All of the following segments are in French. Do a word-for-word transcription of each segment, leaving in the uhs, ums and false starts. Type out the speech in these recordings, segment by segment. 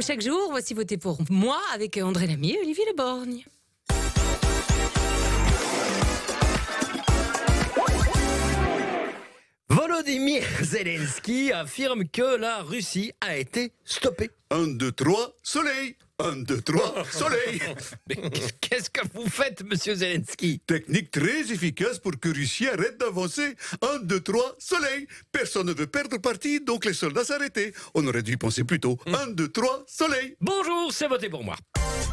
chaque jour, voici Votez pour moi avec André Lamy et Olivier Leborgne. Volodymyr Zelensky affirme que la Russie a été stoppée. Un, deux, trois, soleil. Un, deux, trois, soleil. Mais qu'est-ce que vous faites, monsieur Zelensky? Technique très efficace pour que Russie arrête d'avancer. Un, deux, trois, soleil. Personne ne veut perdre parti, donc les soldats s'arrêtaient. On aurait dû y penser plus tôt. Un, deux, trois, soleil. Bonjour, c'est Votez pour moi.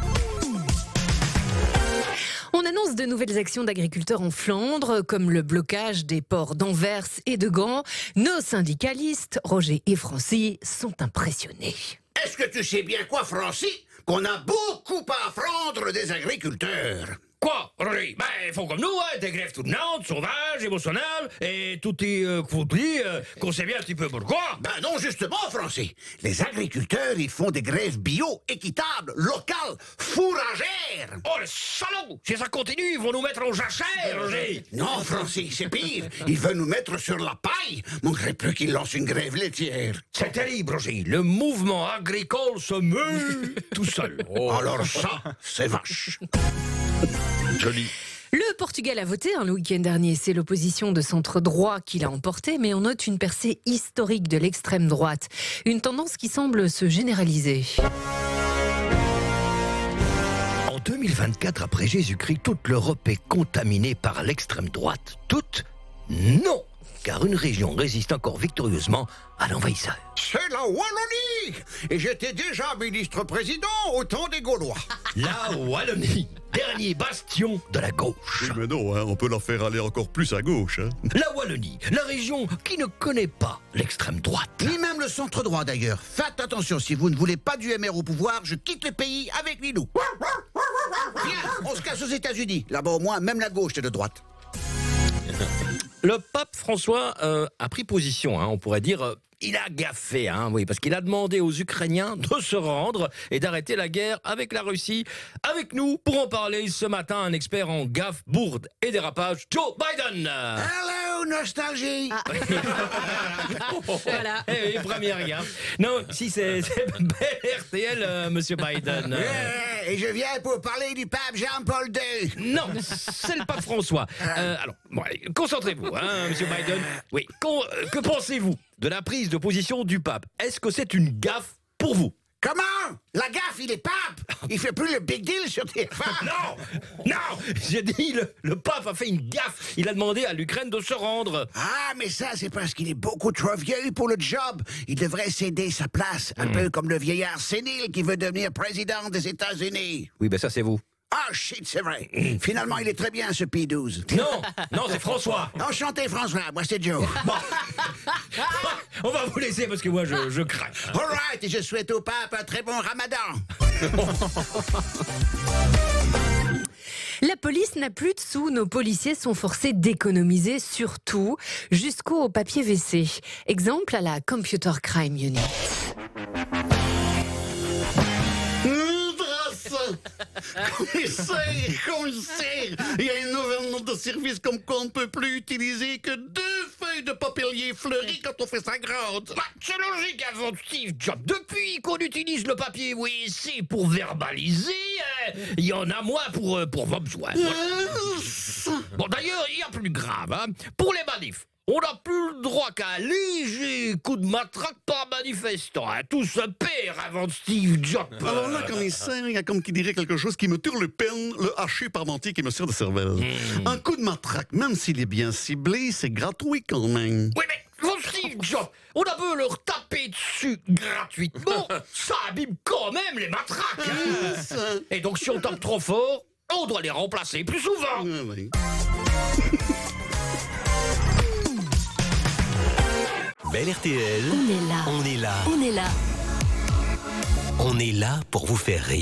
On annonce de nouvelles actions d'agriculteurs en Flandre, comme le blocage des ports d'Anvers et de Gand. Nos syndicalistes, Roger et Francis, sont impressionnés. Est-ce que tu sais bien quoi, Francis? Qu'on a beaucoup à apprendre des agriculteurs. Quoi, Roger? Ben, ils font comme nous, hein, des grèves tournantes, sauvages, émotionnelles, et tout est euh, dit euh, qu'on sait bien un petit peu pourquoi. Ben non, justement, Francis. Les agriculteurs, ils font des grèves bio, équitables, locales, fourragères. Oh, le salaud! Si ça continue, ils vont nous mettre en jachère, Roger. Non, Francis, c'est pire. Ils veulent nous mettre sur la paille. Manquerait plus qu'ils lancent une grève laitière. C'est terrible, Roger. Le mouvement agricole se meut tout seul. Oh. Alors ça, c'est vache. Joli. Le Portugal a voté hein, le week-end dernier. C'est l'opposition de centre droit qui l'a emporté, mais on note une percée historique de l'extrême droite. Une tendance qui semble se généraliser. En deux mille vingt-quatre, après Jésus-Christ, toute l'Europe est contaminée par l'extrême droite. Toute? Non! Car une région résiste encore victorieusement à l'envahisseur. C'est la Wallonie. Et j'étais déjà ministre-président au temps des Gaulois. La Wallonie, dernier bastion de la gauche. Oui, mais non, hein, on peut leur faire aller encore plus à gauche. Hein. La Wallonie, la région qui ne connaît pas l'extrême droite. Ni même le centre droit d'ailleurs. Faites attention, si vous ne voulez pas du M R au pouvoir, je quitte le pays avec Lilou. Viens, on se casse aux États-Unis. Là-bas au moins, même la gauche est de droite. Le pape François euh, a pris position, hein, on pourrait dire, euh, il a gaffé, hein, oui, parce qu'il a demandé aux Ukrainiens de se rendre et d'arrêter la guerre avec la Russie. Avec nous, pour en parler ce matin, un expert en gaffe, bourde et dérapage, Joe Biden. Hello, nostalgie. Ah. Voilà. Eh oui, première gaffe. Non, si c'est bel R T L, euh, monsieur Biden. Yeah, et je viens pour parler du pape Jean-Paul deux. Non, c'est le pape François. Euh, alors, bon, allez, concentrez-vous, hein, monsieur Biden. Oui, Con- euh, que pensez-vous de la prise de position du pape? Est-ce que c'est une gaffe pour vous? Comment? La gaffe, il est pape. Il fait plus le big deal sur T F un. Non, non, j'ai dit le, le pape a fait une gaffe. Il a demandé à l'Ukraine de se rendre. Ah, mais ça, c'est parce qu'il est beaucoup trop vieux pour le job. Il devrait céder sa place, un peu comme le vieillard sénile qui veut devenir président des États-Unis. Oui, ben ça c'est vous. Ah, shit, c'est vrai. Finalement, il est très bien, ce P douze. Non, non, c'est François. Enchanté, François. Moi, c'est Joe. Bon. On va vous laisser parce que moi je, je crains. All right, et je souhaite au pape un très bon ramadan. La police n'a plus de sous. Nos policiers sont forcés d'économiser sur tout, jusqu'au papier W C. Exemple à la Computer Crime Unit. Commissaire, commissaire, il y a une nouvelle note de service comme quoi on ne peut plus utiliser que deux feuilles de papier fleuri quand on fait sa grande. Bah, c'est logique avant Steve Jobs. Depuis qu'on utilise le papier W C pour verbaliser, il euh, y en a moins pour, euh, pour vos besoins. Bon, d'ailleurs, il y a plus grave. Hein. Pour les manifs, on n'a plus le droit qu'à un léger coup de matraque par manifestant. Hein. Tout se perd avant Steve Jobs. Alors là, commissaire, il y a comme qui dirait quelque chose qui me turlupine, le haché parmentier qui me sert de cervelle. Mmh. Un coup de matraque, même s'il est bien ciblé, c'est gratuit quand même. Oui, mais votre Steve Jobs, on a beau leur taper dessus gratuitement, ça abîme quand même les matraques. Hein. Ça. Et donc, si on tape trop fort, on doit les remplacer plus souvent. Ah, oui. Belle R T L, On est là. on est là, On est là. on est là pour vous faire rire.